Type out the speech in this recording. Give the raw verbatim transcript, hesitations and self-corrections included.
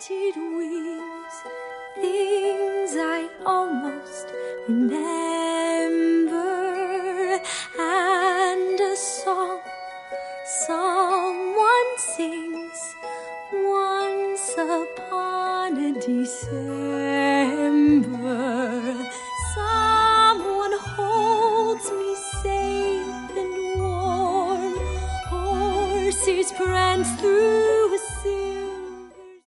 painted wings, things I almost remember, and a song someone sings once upon a December. Someone holds me safe and warm, horses prance through